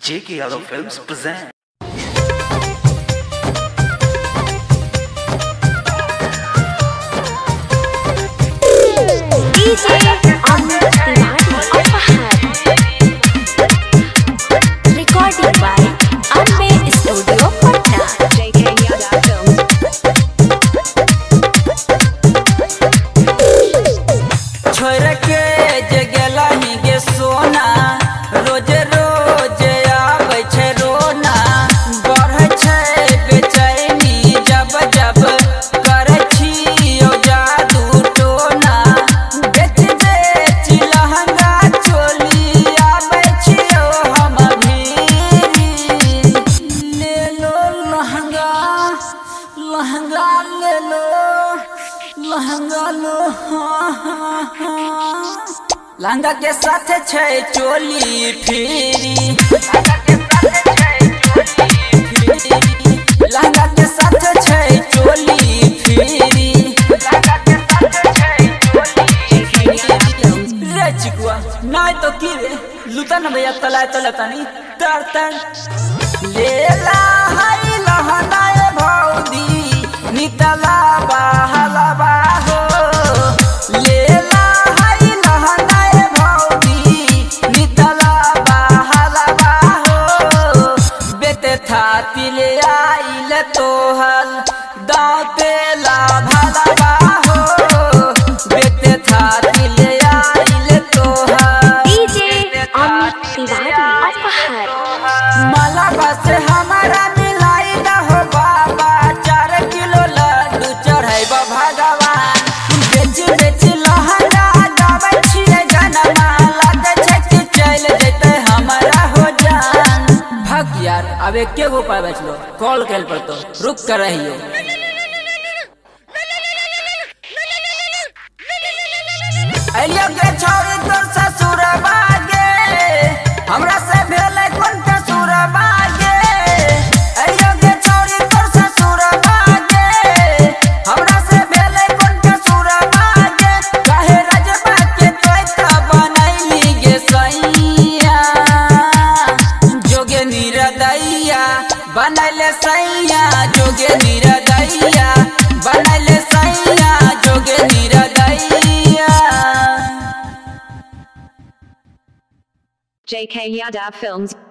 JK Yadav Films present. DJ Amit Tiwari recording by Ambe Studio Patna. JK Yadav Films. छोड़ के जगला ही गे सोना रोज रोज आबै छै रोना बढ़ै छै बेचैनी जब जब करै छियौ जादू टोना बेच बेच लहंगा चोली आबै छियौ हम भीरी ले लो लहंगा लहंगा ले लो लहंगा लो लहंगा के साथ छै चोली फ्री लहंगा के साथ छै चोली फ्री रे चिकुआ नहीं तो की रे लुटा न भैया तला तला तनी तर तर लेला हाय लहनाए भौदी नितला बहला बाहो लेला हाय लहनाए भौदी नितला बहला बाहो बेटे थाती ले आइल तोहल दाते ला भला बाहो बेटे थाती ले आइल तोहल DJ Amit Tiwari माला बस हमारा मिलाई न हो बाबा 4 किलो लड्डू चढ़ाइब भगवान बेच बेच लहंगा गाबै छियै गाना लागै छै कि चल जैते हमारा हो जान भग यार अब एके गो पाय बचलो कॉल कैल पड़तो रुक कर रहियो अलियो गे छोरी तोर ससुर बागे हमरा से भेलै कोन कसूर बागे अलियो गे छोरी तोर ससुर बागे हमरा से भेलै कोन कसूर बागे काहे राजबा के तोय त बनैली गे सैया जोगे निरदैया बनैले सैया जोगे निरदैया बनैले सैया जोगे निरदैया JK Yadav Films.